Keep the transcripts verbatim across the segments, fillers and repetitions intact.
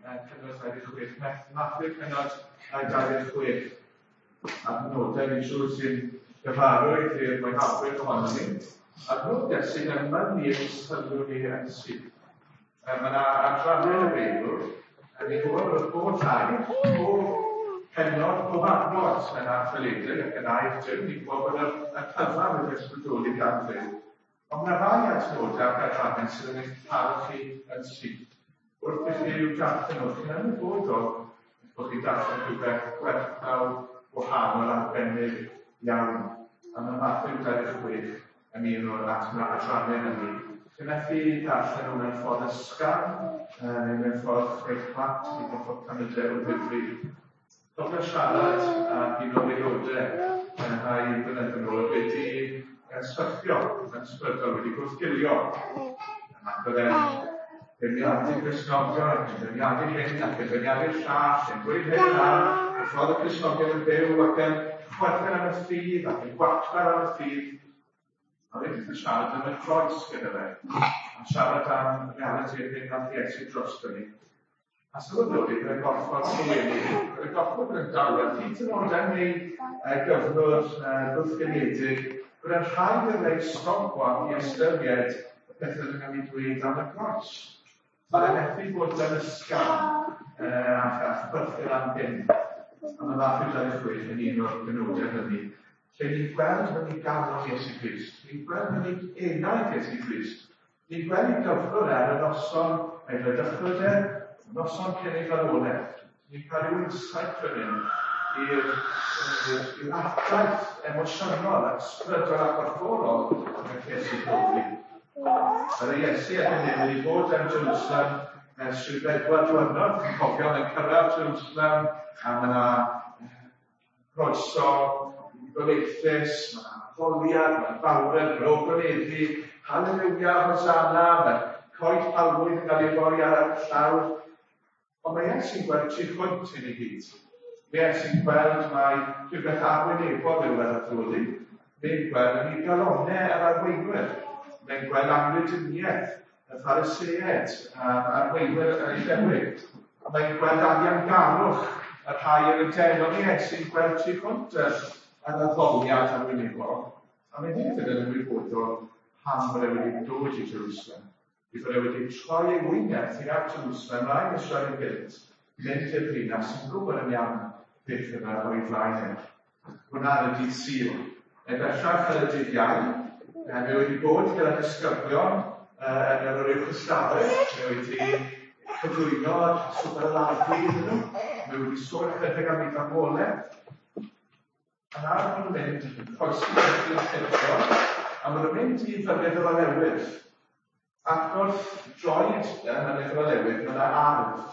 cynnwys dau ddeg chwech, Mathw cynnwys dau ddeg chwech. Adnodau ni siŵr sy'n gyfarwydd i'r mwynhauwyr ohono ni. Adnodau sy'n ymwneud i'r sylw ni yn sydd. Mae yna adrannau y Beibl, a ni'n gwybod bod bob llai, bob penod, bob adnod yn archeoledig ac yn air Jim, ni'n gwybod bod y cyfan wedi ysbrydoli gan fyw. Ond mae rai adnodau ac adrannau sydd yn eich parch chi yn sydd. Wrth i chi i'w darllen nhw, chi'n ymwybodol bod chi'n darllen rhywbeth gwerthfawr gwahanol arbennig iawn. A mae Mathw dau ddeg chwech yn un o'r adrannau hynny. Chi'n methu darllen nhw mewn ffordd ysgafn, neu mewn ffordd chwech plat, i bod canydau o ddifri. Cofio siarad a un o'r aelodau yn rhai blynedd yn ôl wedi syrthio yn sbrydol, wedi gwrthgilio. Ac byddai'n beirniadu Cristnogion, ac yn beirniadu hyn ac yn beirniadu llall, yn gweud hyn ar y ffordd y Cristnogion yn byw ac yn chwerthin am y ffydd ac yn gwachgar am y ffydd. A wedi yn siarad am y croes gyda fe, a siarad am reality y hyn nath Iesu drosto ni. A sylweddoli byddai'n gorfod sylweddoli, byddai'n gorfod yn dawel, hyd yn oed am ei gyfnod gwrthgynedig, byddai'n rhaid yn ei stop am i ystyried y pethau yn cael ei dweud am y croes. Byddai'n methu bod yn ysgafn a chbyrthyr am hyn. A mae Mathw dau ddeg chwech yn un o'r benodau hynny. Lle ni'n gweld hynny galon Iesu Grist. Ni'n gweld hynny enaid Iesu Grist. Ni'n gweld ei gyflwr ar y noson ei fyddychlodau, noson cyn ei farwolaeth. Ni'n cael ei wynsaeth fan hyn i'r adaeth emosiynol ac ysbrydol a gorfforol yn Iesu Grist. Yr Iesu a hynny wedi bod yn Jerusalem ers rhyw bedwar diwrnod. Chi'n cofio yn cyrraedd Jerusalem a mae yna croeso goleithus, mae ddoliad, mae fawredd, rogoneddi, halleluia, hosanna, mae coed palmwydd yn cael ei roi ar y llawr. Ond mae Iesu'n gweld tri chwynt hyn i gyd. Mae Iesu'n gweld mai rhywbeth arwynebol yw ar y ddwli. Mae'n gweld yn ei galonau ar arweinwyr. Mae'n gweld anrhydiniaeth, y Phariseiaid, a'r arweinwyr yn ei ddewyd. Mae'n gweld aniangarwch, y rhai yn y tenon i Iesu'n gweld tri chwynt yn y ddoliad arwynebol. A mae'n hefyd yn ymwybodol pam bod e wedi dod i Jerusalem. I bod e wedi troi ei wyniad tuag Jerusalem, rhaid Israel yn gynt, mynd i'r ddinas yn gwybod yn iawn beth yna o'i flaen e. Hwna'n y dydd Sul. Yn bellach yn y dydd Iau, mae wedi bod gyda disgyblion yn yr o'r uwch ystafell, mae wedi cyflwyno swper y lafi iddyn nhw, mae wedi sôn chydig am ei farwolaeth. A nawr maen nhw'n mynd yn croesi i'r ffiltro, a maen nhw'n mynd i fynydd o Falewydd. Ac wrth droed mynydd o Falewydd, mae yna ardd,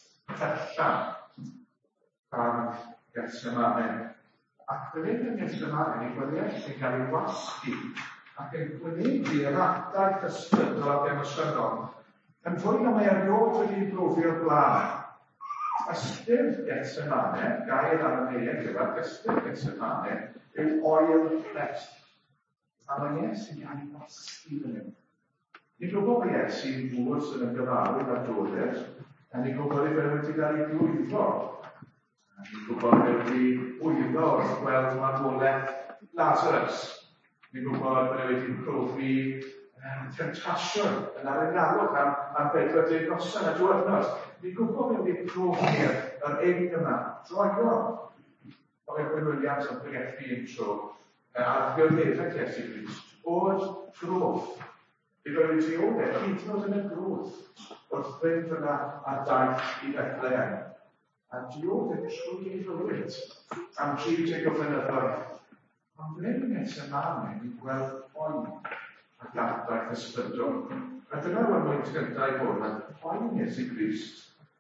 fellan, gan Getsemane. Ac byddai'n yn Getsemane, i gweddill yn cael ei wasgu, ac yn gwneud i'r adaeth ysbrydol ac emosiynol, yn fwy na mae erioed wedi'i brofi o'r blaen. Ystyr Getsemane, gair ar y neuadd gyfer, ystyr Getsemane, yw oil rest. A mae Iesu'n cael ei wasgu fan hyn. Ni'n gwybod mae Iesu'n bwrs yn y gyfarwydd a dodau, a ni'n gwybod ei fe wedi cael ei dwyddo. Ni'n gwybod fe wedi bwyddo wrth gweld marwolaeth Lazarus. Ni'n gwybod fe wedi profi temptasiwn yn arenalwch am, am bedwar deg noson a diwrnod. Ni'n gwybod fe wedi profi'r yr ein yma, droio. O Ewen Williams yn pregethu un tro, ar ddiwrnedau Iesu Grist, o'r groth. I fe wedi o fe, hyd yn oed yn y groth, wrth fynd yna ar daith i Bethlehem. A diod yn trwy ei fywyd am tri deg o flynyddoedd. Ond fe yn Getsemane, ni'n gweld poen ac adaeth ysbrydol. A dyna yw'r mwynt gyntaf i fod, a poen Iesu Grist,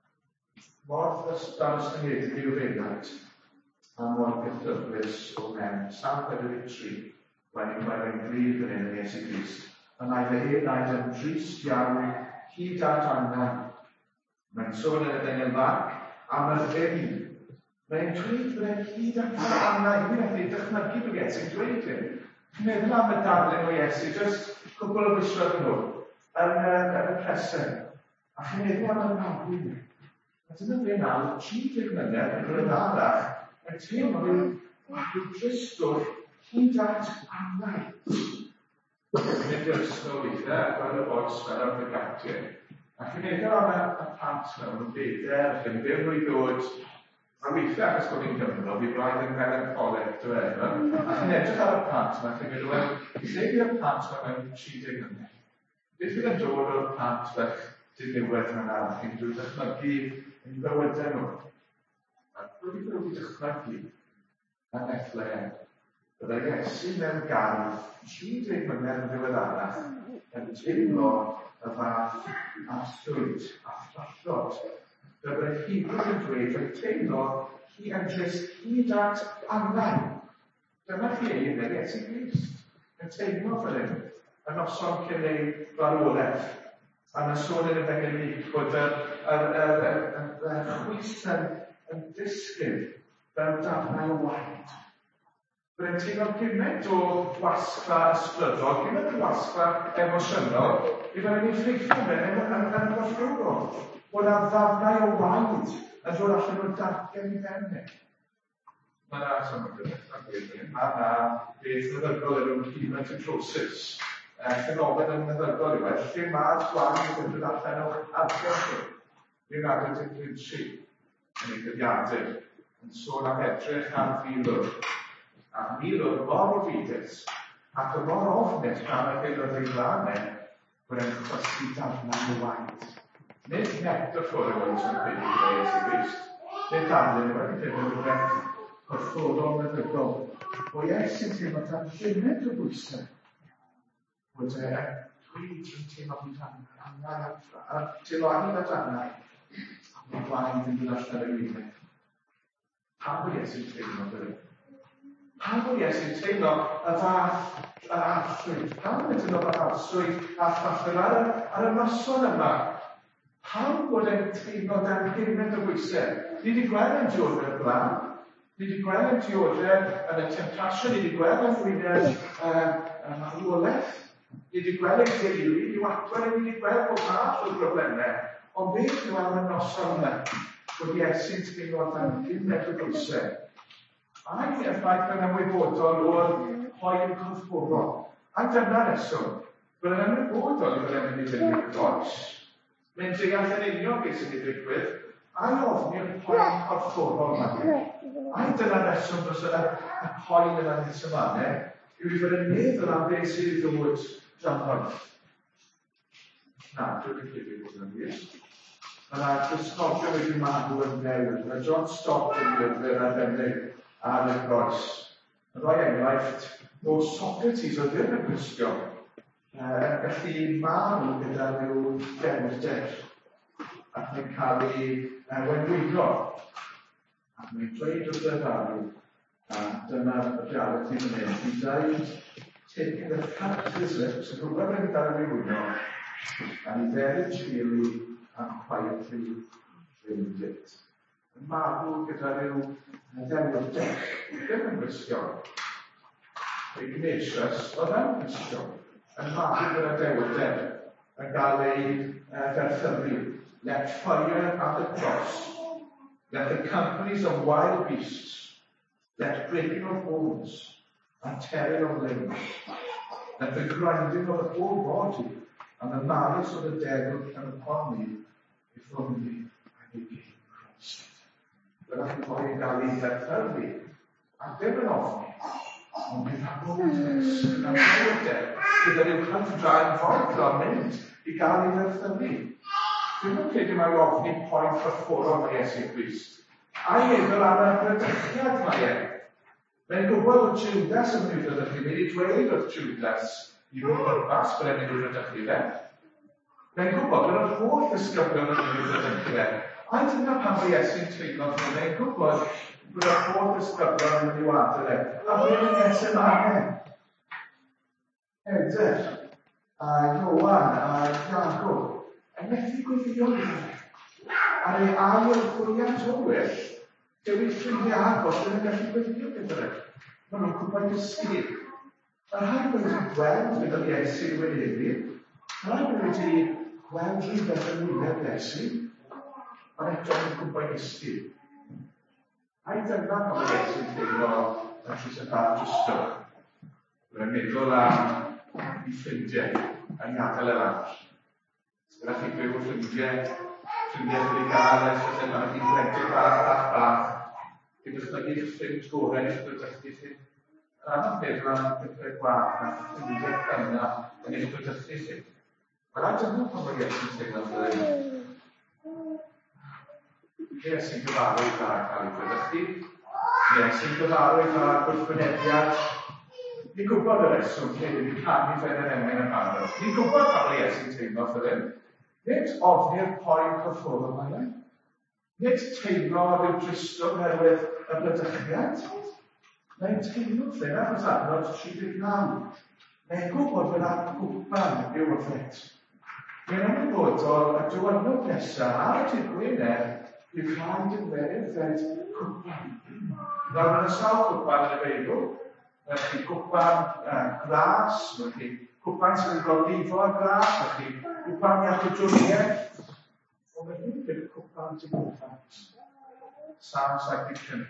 mor ddamysgynedig i'w feddwl, a mor gyffyrddus o mewn. Psalm pedwar deg tri, mae'n ni'n gweld yn gryf yn un Iesu Grist. A mae fe hyn aedd yn drist iawn, hyd at angen. Mae'n sôn yn y ddengyn farc, am y ddyn. Mae'n dweud bod e'n hyd at angen. Mi'n edrych dychmygu bod Iesu'n dweud hyn. Chi'n meddwl am y darlun o Iesu, jyst cwbl o wisloedd nhw, yn y presyn. A chi'n meddwl am y nawyn. A dyna fe nawr, tri deg mlynedd yn rhywun arall, yn teimlo rhyw dristwr hyd at anau. Mynd i'r ysgol weithiau, gweld y boes fel ar y gatiau. Ac yn edrych am y plant mewn yn beder, ac yn ddim rwy ddod. A weithiau, achos bod ni'n Gymro, fi blaen yn gael yn coleg diwedd. Ac yn edrych ar y plant yma, chi'n meddwl, lle bydd y plant yma mewn tri deg mlynedd? Beth fydd yn dod o'r plant fech diniwedd mewn arall, chi'n dod dychmygu yn bywydau nhw? A rwy'n wedi wedi dychmygu yn Bethlehem. Byddai Iesu mewn gardd tri deg mlynedd yn ddiweddarach yn teimlo y fath arswyd a thrallod. Byddai Hebrew yn dweud yn teimlo hi yn jyst hyd at anau. Dyma chi ein yn Iesu Grist. Yn teimlo fel hyn. Yn noson cyn ei farwolaeth. A mae'n sôn yn y Fengelnig bod y chwys yn disgyn fel darnau o waed. Byddai'n teimlo gymaint o wasgfa ysbrydol, gymaint o wasgfa emosiynol, i fod yn effeithio mewn yn gorfforol. Bod yna ddarnau o waed yn dod allan o'r dargen i fewn. Mae yna symud, mae yna beth meddygol yn yw'n hematotrosis. Ffenomen yn meddygol yw, lle mae'r gwaed yn dod allan o'r argen chi. Ni'n agor yn Vinci, yn ei gyfiadur, yn sôn am edrych ar filwr. A milwr mor ofidus, ac y mor ofnus pan yr hyn oedd ei glanau, bod e'n chwysu darnau o waed. Nid metaffor o waed sy'n bydd i Iesu Grist. Nid darnau o waed yn rhywbeth corfforol meddygol. O Iesu'n teimlo tan gymaint o bwysau. Bod e, dwi dwi'n teimlo hyd anau, a teimlo anau at anau, a bod waed yn dod allan o'r uned. Pam bod Iesu'n teimlo fel hyn? Pam bod Iesu'n teimlo y fath yr arswyd? Pam bod e'n teimlo yr arswyd a thrallod ar y noson yma? Pam bod e'n teimlo dan gymaint o bwysau? Ni wedi gweld yn diodde o'r blaen. Ni wedi gweld yn diodde yn y temptasiwn. Ni wedi gweld yn fwynedd yn marwolaeth. Ni wedi gweld yn deulu, i'w atwer, ni wedi gweld bod math o'r broblemau. Ond beth yw am y noson yma? Bod Iesu'n teimlo dan gymaint o bwysau. A'n effaith yn ymwybodol o'r hoen corfforol. A dyna reswm, bod yn ymwybodol i fod yn mynd i fynd i'r croes. Mae'n deall yn union beth sy'n ei ddigwydd, a'i ofni'r hoen corfforol yma. A dyna reswm dros y hoen yma yn symanau, yw i fod yn meddwl am beth sydd i ddod dran hwn. Na, dwi'n credu bod yn wir. Yna, Cristnogion wedi marw yn newid. Mae John Stott yn gyfer arbennig ar y croes. Yn rhoi enghraifft o Socrates o ddim yn Cristion yn gallu marw gyda rhyw gefndir ac mae'n cael ei wenwygo. Ac mae'n dweud wrth y farw, a dyna'r reality fan hyn, he died taking the cat to his lips, yn rhywbeth yn dal ei wyno, and he very cheerily and quietly drink it. Yn marw gyda rhyw ddewrder, ddim yn Gristion. Ignatius, oedd yn Gristion, yn marw gyda dewrder, yn cael ei ferthyru. Let fire at the cross, let the companies of wild beasts, let breaking of bones, and tearing of limbs, let the grinding of the whole body, and the malice of the devil come upon me, if only I became Christ. Byddwch chi'n fwy yn cael ei ferthyru, a ddim yn ofni, ond bydd agwnes yn amhywder, gyda rhyw cyfdra'n fodlon mynd i gael ei ferthyru. Dwi'n yn credu mae ofni poen corfforol mae Iesu Grist. A'i meddwl am y bydychiad mae e. Mae'n gwybod o Judas yn mynd i'r ddechrau. Mae'n ei dweud o'r Judas i fod bwrpas bod e'n mynd i'r ddechrau fe. Mae'n gwybod bod yr holl ddisgyblion yn mynd i'r ddechrau. A dyna pan mae Iesu'n teimlo fwy. Mae'n gwybod bod yr holl ddisgyblion yn mynd i'w adre. A bod e'n nes yn angen. Edrych a Ioan a Iagob yn methu gweithio ar ei ail fwyaf tywyll, dewis ffrindiau agos yn gallu gweithio gyda fe. Maen nhw'n gwybod dysgu. Mae'r rhaid bod wedi gweld gyda Iesu wynebu. Mae'r rhaid bod wedi gweld rhywbeth yn wyneb Iesu. Ond eto yn Cristi. A i dyna pan mae Iesu'n teimlo yn trwy sy'n bach dristwch. Rwy'n meddwl am ei ffrindiau yn gadael yr arall. Gyda chi byw ffrindiau, ffrindiau wedi gael eich lle mae'n chi blentyn bach bach bach. Chi'n dychmygu eich ffrind gorau eich bydychu chi. Yr anodd meddwl am pethau gwach a ffrindiau penna yn eich bydychu chi. Wel, a dyna pan mae Iesu'n teimlo fan hyn. Iesu'n gyfarwydd a cael ei bydychu. Iesu'n gyfarwydd a gwrthwynediad. Ni'n gwybod y reswm lle ni'n canu fe'n yr emyn yn barod. Ni'n gwybod pan mae Iesu'n teimlo fan hyn. Nid ofni'r poen cyffwrdd yma yna. Nid teimlo rhyw dristwch oherwydd y bydychiad. Mae'n teimlo ffen achos adnod tri deg naw. Mae'n gwybod fydd ar gwpan i'w yfed. Mae'n ymwybodol y diwrnod nesaf ar y dydd Gwener bydd rhaid yn feddwl cwpan. Nawr yn y sawl cwpan yn y Beibl, Mae chi gwpan uh, gras, mae chi gwpan sy'n cael lifo a gras, mae chi gwpan iach y dwriaeth. Ond mae hyn bydd gwpan ti'n gwpan. Psalm saith deg pump.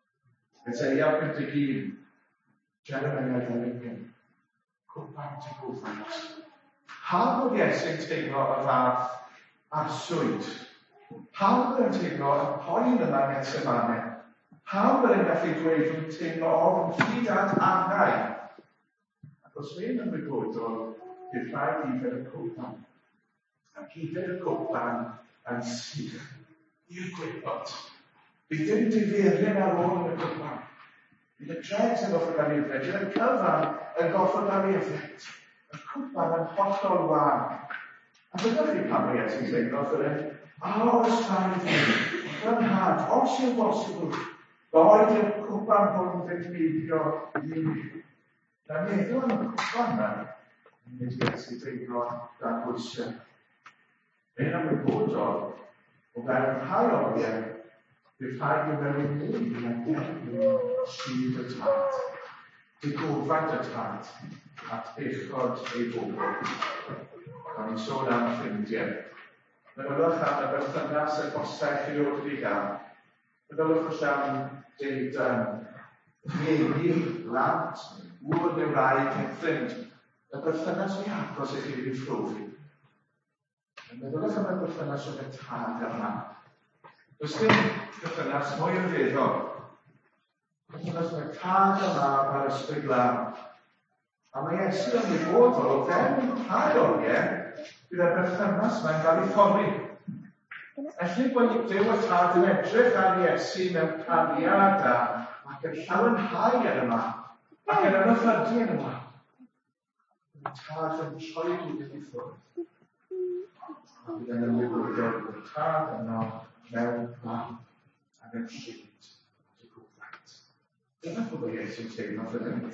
Eseia pump deg un. Jeremiah ddeg pump. Gwpan ti'n gwpan. Pam bod Iesu'n teimlo y fath arswyd? Pam bod e'n teimlo y poen yma Getsemane? Pam bod e'n gallu dweud yn teimlo ofn hyd at angau? Ac os fe'n ymwybodol, bydd rhaid i fer y cwpan. Ac i fer y cwpan yn sych i'r gwybod. Bydd dim difeiriau ar ôl yn y cwpan. Bydd y dregs yn goffod ar ei yfed. Bydd y cyfan yn goffod ar ei yfed. Y cwpan yn hollol wan. A byddwch chi pan mae Iesu'n teimlo fan hyn, a oes rhaid i, yn had, os yw'n bosibl, Doedd i'r cwpan hwn fe'n heibio i mi. Na meddwl am y cwpan yna, nid Iesu teimlo dan bwysau. Mae'n ymwybodol o fewn rhai oriau, bydd rhaid i mewn mwy na derbyn sydd y tad, digofad y tad, at bechod ei bobl. O'n i'n sôn am ffrindiau. Meddylwch am y berthynas y bosau chi oedd wedi gael. Meddylwch os am deud rhieni, lant, wr neu wraig neu ffrind, y berthynas fi agos i chi wedi ffrofi. Meddylwch am y berthynas oedd y tad yma. Does dim berthynas mwy yn feddwl. Berthynas oedd y tad yma ar ysbryd lan. A mae Iesu yn ymwybodol o fewn rhai oriau, bydd y berthynas yma'n cael ei thorri. Felly bod Duw y Tad yn edrych ar Iesu mewn cariad ac yn llawenhau ar yma, ac yn ymwybodol yn yma. Y Tad yn troi hyd i ffwrdd. A bydd yn ymwybodol bod y Tad yno mewn plan ac yn sydd at y gwybod. Dyna bod Iesu'n teimlo fan hyn.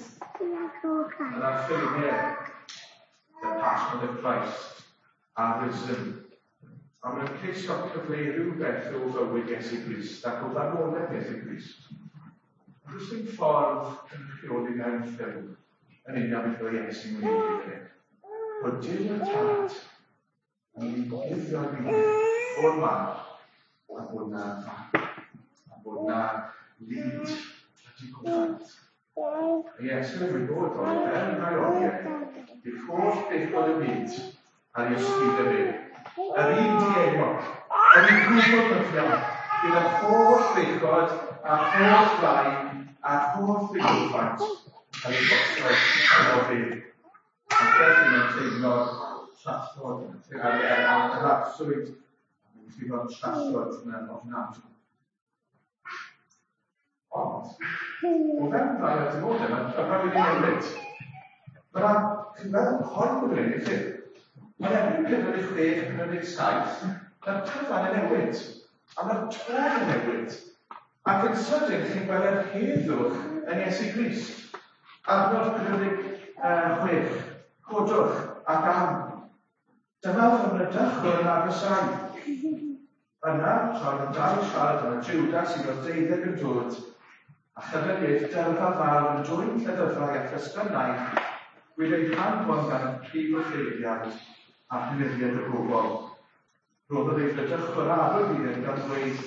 Yn ar ffilmiau The Passion of Christ a Risen. A mae'n ceisio cyfleu rhywbeth o fywyd Iesu Grist ac o farwolaeth Iesu Grist. Does dim ffordd yn rheoli mewn ffilm yn union beth o Iesu'n wneud i bod Duw y Tad yn ei guddio i ni o'r mar a bod na far, a bod na lyd at ei gwybod. Iesu'n ymwybodol o fewn rhai oriau i'r holl bechod y byd ar ei ysbryd y fe. Yr un dienog, yr un gwybod myfion, bydd y holl bechod a holl blaen a holl ddigwfant cael ei gosod o fe. Ac felly yn teimlo trasod, yr arswyd, yn teimlo trasod yn ofnadwy. Ond, o fewn rhai o dymodau, mae'n cyfnod wedi newid. Mae'n cyfnod hoel wedi newid, chi? Mae'n erbyn cyfnod i chwech, cyfnod i saith, mae'r cyfan yn newid, a mae'r tôn yn newid. Ac yn sydyn, chi'n gweld yr heddwch yn Iesu Grist. Adnod cyfnod i chwech, codwch ac am. Dyma ffynydach yn agosau. Yna, tra'n yn dal i siarad yna, Judas sydd oedd deuddeg yn dod, a chynnydd dyrfa fawr yn dwy'n lleddyfrau ac ysgrifennau, gwyd ei hanfon gan y prif wrtheidiad a hynyddiad y bobl. Roedd ei ffydych chwaraddwyd iddyn gan ddweud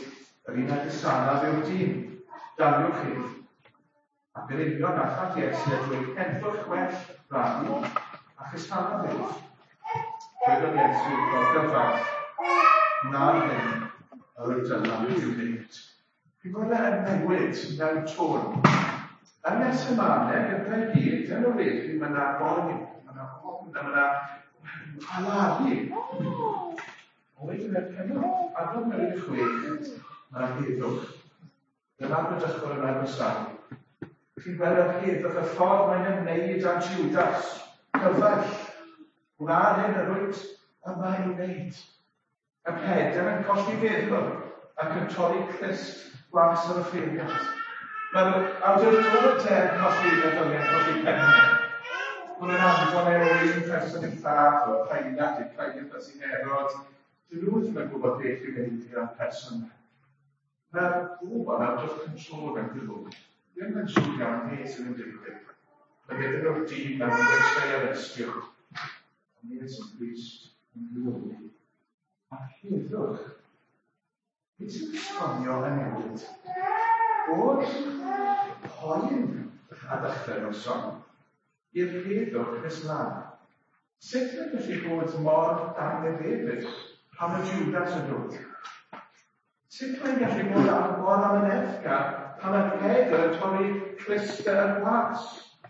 Yr un ag isanaf yw'r dyn. Daliwch chi. Ac yr union allan Iesu a dweud, edrych well rhannu a chisanaf fi. Dweud Iesu o gyfaill. Na'r hyn yr y dylan i'w wneud. Fi bod e'n newid mewn tôn. Yn nes ymanau, gyda'i gyd, yn o wedi, mae yna boen, mae yna hon, mae yna halafu. O wedyn e'r penod, adnod mewn i'r chwech, mae yna heddwch. Dyna bod ydych yn yr ysgol. Chi'n gweld yr heddwch y ffordd mae'n ymwneud â Judas, cyfaill. Wna'r hyn yr wyt yma i'w wneud. Y Pedr yn colli feddwl ac yn torri clust gwas o'r ffeiliant. Mae'r awdurdod y ter colli feddwl yn colli pennau. Mae'n yn anfon e o un person yn lladd o'r Pilate i'r Pilate sy'n Herod. Dyn nhw ddim yn gwybod beth i'w wneud i'r person. Mae'r gwybod awdurdod control yn gwybod. Ddim yn siŵr iawn beth sy'n yn digwydd. Mae gyda nhw'r dyn am westau ar ysgwr. Ond ni yn Grist yn glwyd. A heddwch, beth sy'n esbonio yn newid? Bod poen a ddechrau nhw'n son i'r heddwch yn Islam. Sut yn gallu bod mor dangnefydd pan mae Judas yn dod? Sut mae'n gallu bod am mor am yn effgar pan mae Pedr yn torri cluster yn glas?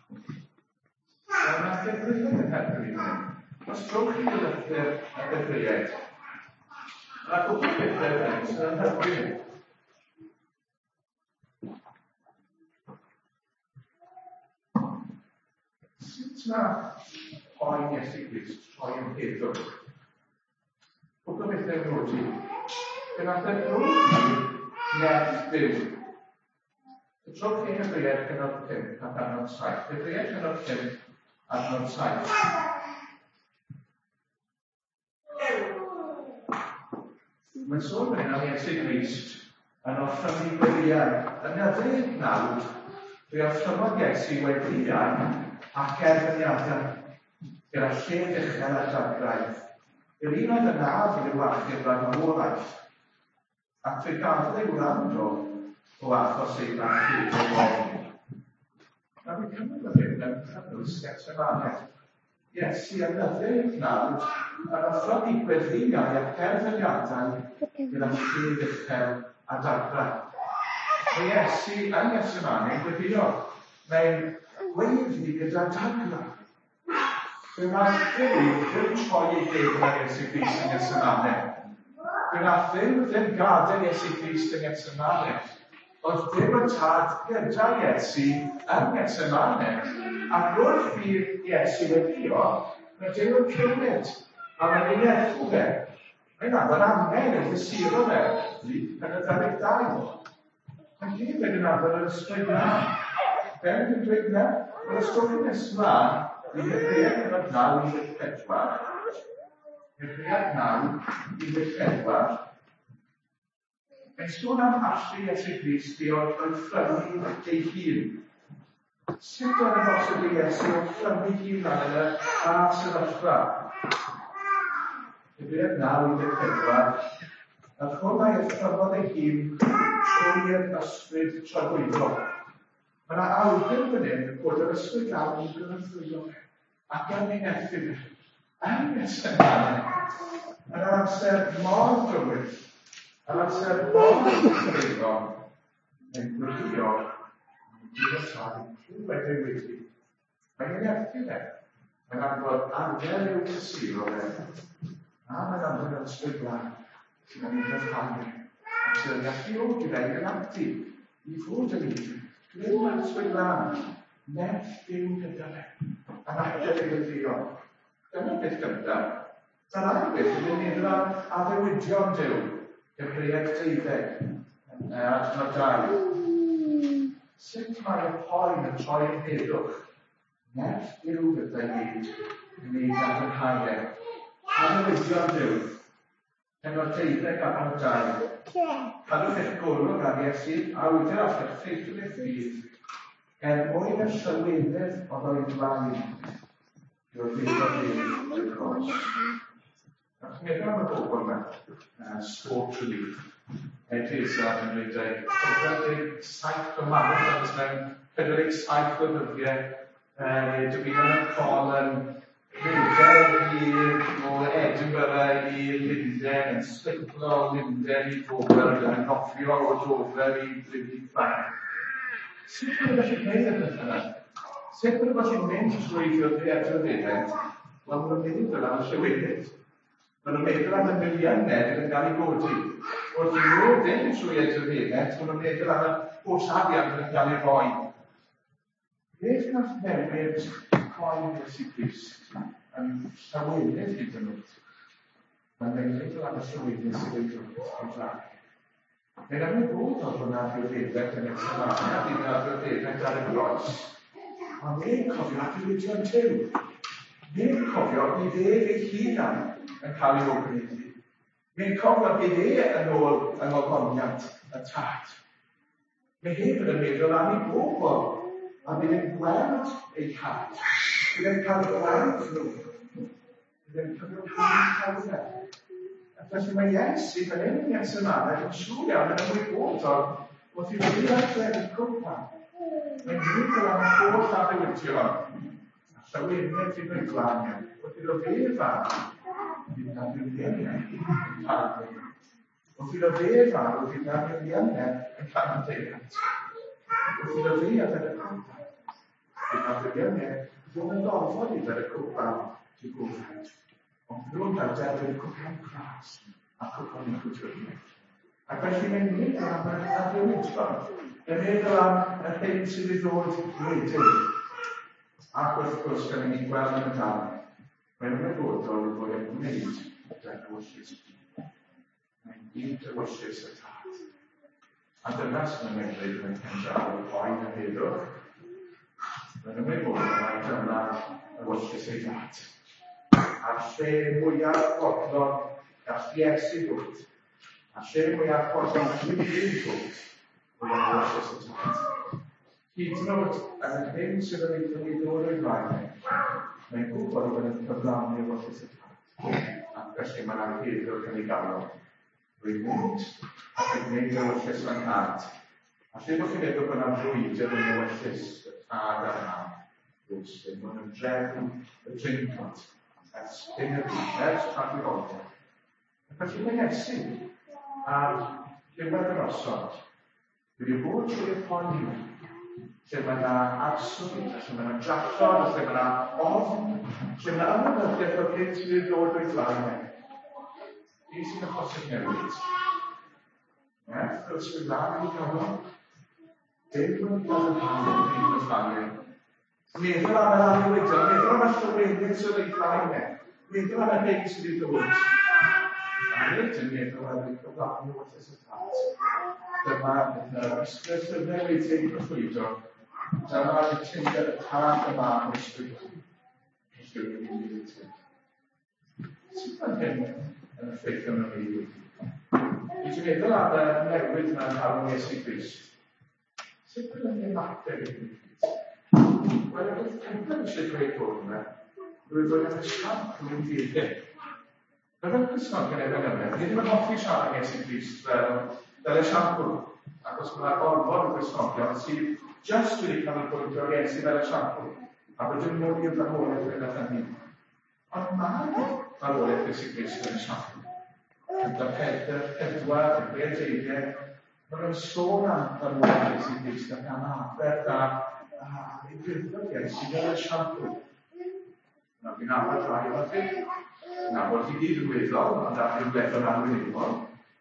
Mae'n adegryfyd yn herbyn i hyn. Os drwch chi'n lythyr y gyfried, a gwybod beth ydyn sy'n yn hyfryd. Sut mae poen Iesu Grist troi yn heddwch? Gwybod beth yw'n nodi? Fe nath y drwch nerth byw. Y drwch chi'n hyfryd cynnod pump ac adnod saith. Hyfryd cynnod pump adnod saith. Mae'n sôn fan hyn am Iesu Grist yn orffrymu gweddïau. Yn y ddeg nawd, fe orffrymodd Iesu weddïau ac erfyniadau gyda lle uchel a dagrau. Yr un oedd yn af i'r wachir ragnorolaeth, ac fe gafodd ei wrando o achos ei bach o gofyn. Na fi'n cymryd o hyn yn cynnwys Getsemaneg. Iesu yn y ddeg nawd yn orffrymu gweddïau ac erfyniadau gyda lle uchel a dagrau. Mae Iesu yn Getsemaneg gweddïo. Mae'n gweiddi gyda dagrau. Fe mae Dduw ddim troi ei ddeg ar Iesu Grist yn Getsemaneg. Fe nath Dduw ddim gadael Iesu Grist yn Getsemaneg. Oedd Dduw yn tad gyda Iesu yn Getsemaneg. Ac wrth bydd Iesu weddïo, mae Dduw yn cymryd a mae'n ei nerthw fe. Mae'n adfer angen yn ddysuro fe yn y ddeg dau. Mae'n hefyd yn adfer yr ysbryd na. Ben yn dweud na, yr ysbryd yn ysbryd i ddechreuad yn y naw i ddeg pedwar. Ddechreuad naw i ddeg pedwar. Mae'n sôn am allu Iesu Grist i o'r ffrymu ei hun. Sut oedd y bosib i Iesu o'r ffrymu hun ar y a sefyllfa? Ddechreuad naw i ddeg pedwar. A hwn mae ffrymodd ei hun trwy'r ysbryd tragwyddo. Mae yna awdur fan hyn bod yr ysbryd lawn yn gyfnodwyo ac yn ei nethu fe. Yn Getsemaneg. Yn yr amser mor dywyll, yn amser mor ddechreuol, yn gwylio, yn gwybod clywed ei wedi. Mae'n ei nethu fe. Mae'n anfod arfer i'w cysuro fe. A mae'n anfod yr ysbryd lawn sy'n yn ei ddefhannu. Ac sy'n gallu o gyda'i yn amti i fod yn ei Dwi'n yn ysbryd lan, nerth byw gyda fe, a nachter ei weddïo. Dyna beth gyntaf. Dyna beth ydyn ni'n rhan addewidion Duw, Ddechreuad deuddeg, adnod dau. Sut mae y poen yn troi yn heddwch? Nerth byw gyda ni, ni gadarnhau e. Addewidion Duw, adnod deuddeg adnod dau. Cadwch eich golwg ar Iesu a wyder all eich ffeithio eich fydd, er mwyn y llywelydd oedd o'i blaen, yw'r fydd o fydd o'i gros. Ac meddwl am y bobl yma, sport relief. Efesia yn dweud pedwar deg saith gymanwyd mewn pedwar deg saith o ddyddiau. Dwi'n bydd yn y col yn rhywbeth o Edinburgh i Linden, yn sbitlo o Linden i Dover, yn nofio o Dover i Brydifan. Sut mae'n gallu gwneud y peth yna? Sut mae'n gallu mynd trwy ddio'r ddeddau? Wel, mae'n meddwl fel am y llywydydd. Mae'n meddwl am y miliynau yn cael ei godi. Wrth i nhw ddim trwy edrych mae'n meddwl am y bwsafiad yn cael ei roi. Beth nath newid coen Iesu Grist yn llawenydd hyd yn oed? Mae'n meddwl am y llawenydd sydd wedi dod yn ddrag. Mae'n ymwybod bod hwnna ddiweddaeth yn eich symaniad, i na ddiweddaeth ar y gros. Ond mae'n cofio at y widion tew. Mae'n cofio i fe ei hunan yn cael ei ogrydu. Mae'n cofio bydd e yn ôl yng ngogoniant y tad. Mae hefyd yn meddwl am ei bobl, a bydd e'n gweld eu had. Bydd e'n cael gweld nhw. Bydd e'n cyfnod hawddau. Felly mae Iesu fan hyn Iesu yma, yn siŵr iawn yn ymwybodol wrth i wedi adref y cwpan. Mae'n meddwl am y holl addewidion, a llawenydd sy'n mynd glan iawn, wrth iddo fe farw, bydd na miliynau yn cael ei wneud. Wrth iddo fe farw, bydd na miliynau yn cael ei ddeall. Wrth iddo fe adref y cwpan, bydd na miliynau ddim yn gorfod i ddod y cwpan i gwrdd. Ond nhw'n cael derbyn cwpan cras a cwpan i chwtwrniaeth. Ac felly mae'n meddwl am y addewidion. Mae'n meddwl am y hyn sydd i ddod wedyn. Ac wrth gwrs, gan i ni gweld yn y dan, mae'n ymwybodol bod e'n gwneud y dywyllus. Mae'n gwneud y dywyllus y tad. A dyna sy'n ymwneud yn y pendraw o boen y heddwch. Mae'n ymwybodol am dyna y dywyllus ei dad. A'r lle mwyaf fodlon gall Iesu ddod. A'r lle mwyaf fodlon gall Iesu ddod. Mae'n dywyllus y tad. Hyd yn oed yn y hyn sydd yn ei ddod o'i flaen, mae'n gwybod bod yn cyflawni o dywyllus y tad. Ac felly mae'n arheddwch yn ei galon. Rwy'n mynd ac yn gwneud dywyllus yn had. A lle bod chi'n meddwl bod yna'n frwydr yn dywyllus y tad a'r had. Rwy'n sy'n bod yn drefn y dringod. Ers hyn y byd, ers trafnigoldeb. Ac felly mae Iesu ar ddiwedd yr osod wedi bod trwy'r poen hyn, lle mae yna arswyd, lle mae yna drafod, lle mae yna ofn, lle mae yna ymwybyddiaeth o'r hyn sydd wedi dod o'i flaen. Ni sy'n achosib newid. Wrth gwrs bydd lan i galon. Dim yn cael y pan yn ei flaen. Meddwl am yr addewidion, meddwl am y llawenydd sydd ei flaen. Meddwl am y hyn sydd wedi dod. A nid yn meddwl am y cyflawni o dywyllus y tad. Dyma y ysgrifennu wedi ei proffwydo. Dyma y tynged y tad yma yn ysgrifennu. Ysgrifennu i wedi. Sut mae'n hyn yn effeithio yn y byd? I ti'n meddwl am y newid yna'n cael yn Iesu Grist? Sut mae'n ei ymateb i Grist? Wel, y beth cyntaf eisiau dweud hwn yma, rwy'n bod yn y siarad yn ddiogel. Byddai'n Cysnog yn efo'n ymwneud, ni ddim yn hoffi siarad yn Iesu Grist fel y siampl, ac os mae'na gorfod y Cysnogion sydd just wedi cael ei bwyntio ar Iesu fel y siampl, a bod yn mwy o farwolaeth yn y hynny. Ond mae farwolaeth Iesu Grist yn y siampl. Gyda Pedr, Pedwar, y Beateidiau, mae'n sôn am farwolaeth Iesu Grist ac am afer a a ei gwirthod Iesu fel y siampl. Yna fi'n nabod rai o chi, nabod i gyd yn weddol, ond am yw'n lefel anwynebol.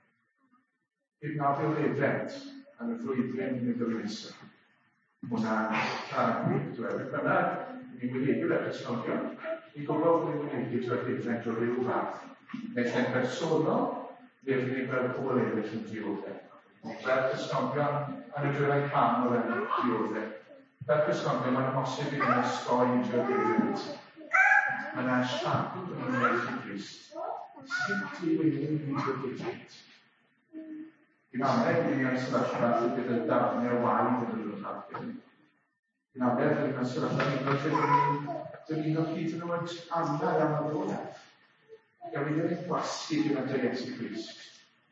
Fi'n nabod yw'r efent yn y ffrwydren yn y gyfnesa. Hwna'n rhan dwi'n bynnag, ni'n wynebu ar Cysnogion, i gwybod bod ni'n wynebu drwy'r efent o ryw fath. Felly'n bersonol, neu ni'n gweld pobl eraill yn dioddau. Fel Cysnogion yn y drwy'r pan o fewn dioddau. Fel Cysnogion, mae'n amosib i ni'n ysgoi drwy'r efent. Mae'n siarad yn y Iesu Grist. Sut i wynebu drwy'r efent? Dwi'n amlwg yn ymwneud sefyllfa lle bydd y darnau o waed yn dod o'r rhaglen. Dwi'n amlwg yn ymwneud sefyllfa lle bydd yn hyd yn oed amlwg am y ddolaeth. Gael ei ddim yn gwasgu gyda dy Iesu Grist.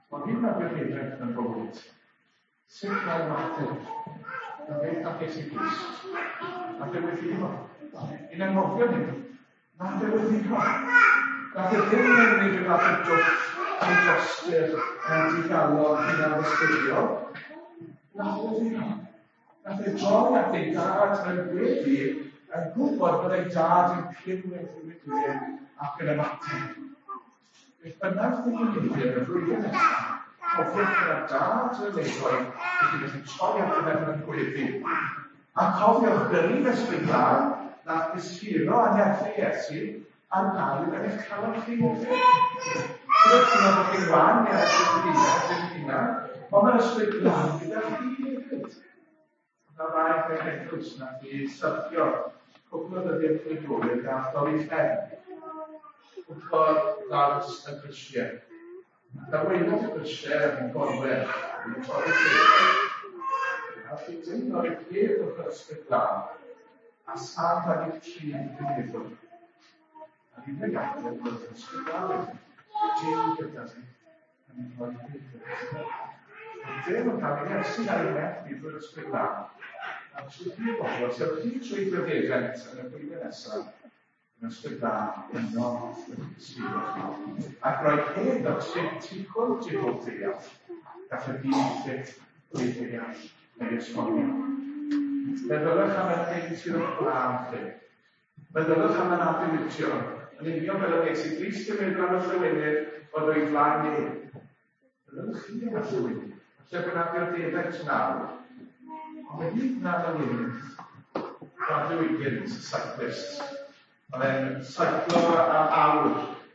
Ond hyn nad yw'r hedrych yn bywyd. Sut mae mater? Yn beth na beth sy'n Grist. Nath e wedi hwnnw. Un angofio ni. Nath e wedi hwnnw. Nath e ddim yn unig yn nath e dwch yn drostyr yn digalon yn addysgyddio. Nath e wedi hwnnw. Nath e droi at ei dad yn gweddi yn gwybod bod ei dad yn clywed i wedi'n ac yn ymateb. Beth bynnag ddim yn mynd yn y flwyddyn nesaf, cofiwch gyda dad y leidroedd wedi gallu troi at y ferch yn gweddi. A cofiwch gyrru Ysbryd Glân nath ysguro a nethu Iesu a'r gael yn eich cael chi hefyd. Byddwch chi'n meddwl bod chi'n wan neu Ysbryd Glân yn hynna, ond mae'r Ysbryd Glân gyda chi hefyd. Yna rai fe'n eglwys nath i syrthio cwbl o ddyddiau ffrigolyn gath o i ffen. Wrthor lawr y grisiau. Daweinod y grisiau yn gorwer yn torri lle. A chi ddim o'r clef o'ch Ysbryd Glân a sad ag i'ch tri yn meddwl. A ni'n ei adeg bod yr Ysbryd Glân wedi. Dim gyda chi yn rhoi beth. A ddim yn cael ei ersy'n ar ei meth i fod Ysbryd Glân. A trwy chi bobl, os ywch chi trwy gyfeiriant yn y blwyddyn nesaf, yn Ysbryd Glân yn nodd yn sgwyddoch. Ac roedd hyn o ticwl ti bod deall, gall y byd ffit o'i deall neu esbonio. Meddylwch am yr hyn sydd o'ch blaen chi. Meddylwch am yr adilwtio, yn union fel y beth sydd Grist yn meddwl am y llywynnydd oedd o'i flaen ni. Meddylwch chi am y llywynnydd, lle bod adio'r defaid nawr. Ond mae hyd nad o wynydd, Bradley Wiggins, y cyclist, oedd e'n saiclo am awr.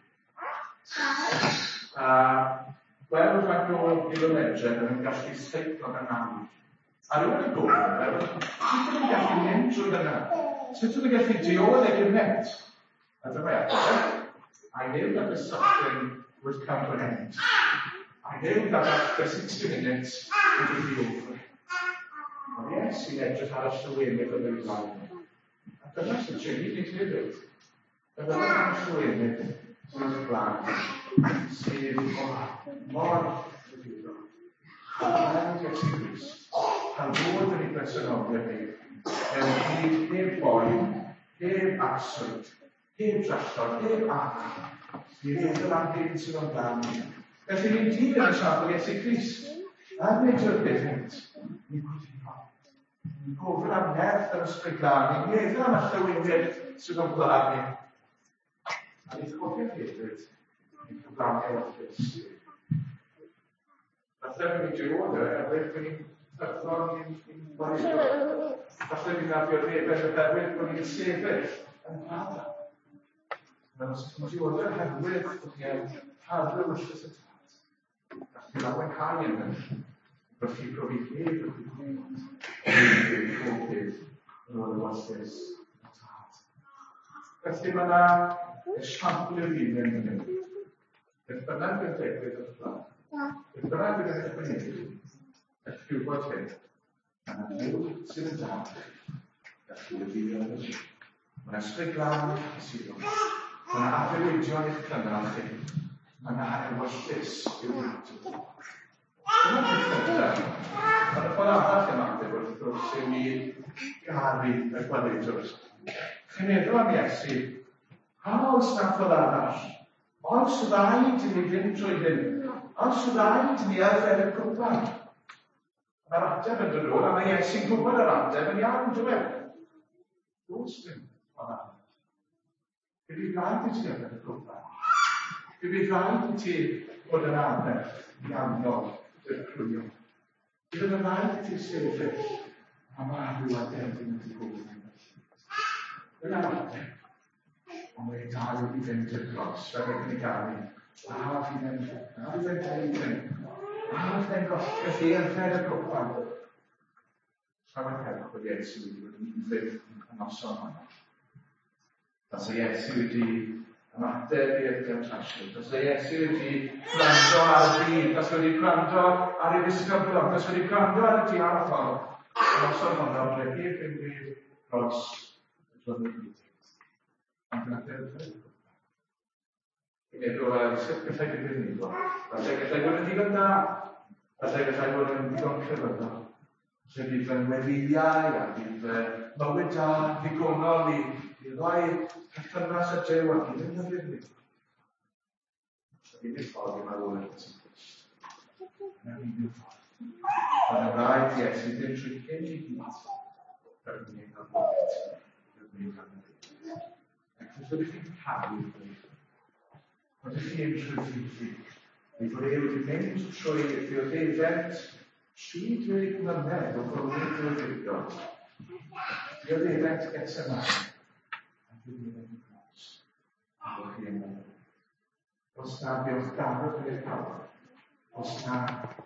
A gweld faint o gilometrau yn gallu seiclo yn awr. A rhywun yn gofyn, sut ydyn ni'n gallu mynd drwy yna? Sut ydyn ni'n gallu diodd ei gyment? A dyma eto, I know that the suffering would come to an end. I know that after sixty minutes it would be over. Ond yes, i'n edrych ar y llwynydd yn ei flaen. A dyna sy'n trefnu ni hefyd. Dyna am y llwynydd sy'n ei flaen, sydd mor ddifrifol. A dyna'n Iesu Grist, pan fod yn ei bresenoldeb ni, mewn hyd heb boen, heb abswyd, heb drallod, heb ac, i ddweud am hyn sydd o'n blaen ni. Felly ni'n dyn yn y siarad o Iesu Grist, a nid yw'r bethant, ni'n gwybod. Ni'n gofyn am nerth yr Ysbryd Glân, ni'n meddwl am y llywynnydd sydd o'n blaen ni. A ni'n cofio hefyd, ni'n cyfrannu o'r Iesu. Falle bod ni'n diodd e, a beth bod ni'n ffyrddo'n ni'n wario. Falle ni'n nabio'r nefedd y berwydd bod ni'n sefyll yn rhada. Ond os ydych chi'n diodd e herwydd bod chi'n hadw wyllus y tad. Gall chi'n lawen cael yn yna. Bod chi'n profi heb ydych chi'n gwneud. Yn pob bydd yn ôl y wasus y tad. Felly mae yna esiampl i'r un yn hynny. Beth bynnag yn digwydd o'r blaen. Beth bynnag yn eich gwneud, eich gwybod hyn, yna nhw sydd yn dal, gall chi wedi yn y Mae'n Ysbryd Glân i'ch cysuron. Mae'n addewidion i'ch cynnal chi. Mae'n ewyllus i'w wneud. Dyna'n cyffredau. Ond y ffordd arall yma, wrth gwrs, yw i garu y gwaleidwr. Chi'n meddwl am Iesu, pa oes na ffordd arall? Oes rhaid i ni fynd drwy hyn? Oes rhaid i ni yfed y cwpan? Mae'r ateb yn dod ôl, a mae Iesu'n gwybod yr ateb yn iawn, dwi'n Does dim ffordd arall. Bydd i rhaid i ti yfed y cwpan. Bydd i rhaid i ti fod yn anedd i annog dy crwio. Bydd yn rhaid i ti sefyll a marw a derbyn y ddibwyd yn y Dyna'r ateb. Ond mae dal i fynd i'r gros, fel ydyn ni gael. A fi fynd, a fi fynd i fynd. A fi fynd gos, gallu yn fed y cwpan. Llawer cerwch o Iesu wedi fynd yn noson hwnna. Os y Iesu wedi ymateb i'r demtasiwn. Os y Iesu wedi gwrando ar y byd. Os wedi gwrando ar ei ddisgyblion. Os wedi gwrando ar y diarfon. Yn noson hwnna, ble heb unrhyw gros y drwy'r byd. Ond yna derbyn. Nid o'r gallai gyda'n ni. Gallai gallai bod yn digon da. Gallai gallai bod yn digon crefyddol. Gallai bydd yn meddiau a bydd mywyd da, ddigonol i ddoi perthynas a drew ac i fynd yn fynd. Bydd y ffordd yma o'n ymwneud. Yna bydd y ffordd. Ond yn rhaid i Iesu ddim trwy hyn i gyd. Rydyn ni'n cael bwyd. Rydyn ni'n cael bwyd. Ac os ydych chi'n cael bwyd, ond ydych chi'n trwy ffydd. Nid bod e wedi mynd trwy ddioddefaint tri deg mlynedd o fywyd ddiwygio. Ddioddefaint Getsemani. A ddioddefaint y gros. A bod chi yn meddwl. Os na ddiolchgarwch i'r pawb. Os na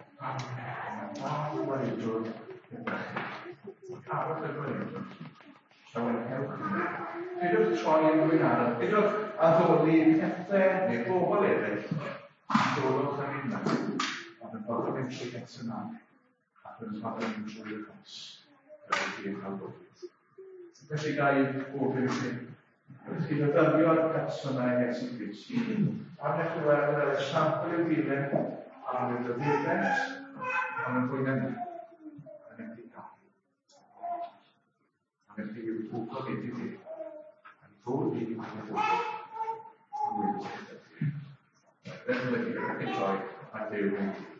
pawb waleidwr yn bach. Carwch y waleidwr. Llawen hewch ni. Dydwch troi yn rhywun arall. Dydwch addoli pethau neu bobl eraill. Dodwch ar un nawr. Ond yn bod yn mynd trwy Getsemani. Ac yn bod yn mynd trwy'r gros. Rhaid i chi'n cael bwyd. Felly gai gofyn i chi. Ydych chi'n ddefnyddio'r personau Iesu Grist. A wnaeth i weld yr esiampl i'w dilyn am y ddioddefaint am y fwy yn yn eich cael. Am eich i'w gwybod i fi. Am ddod i fi am y ddod. Am wyth. Dyna wedi cael ei droi a Duw yn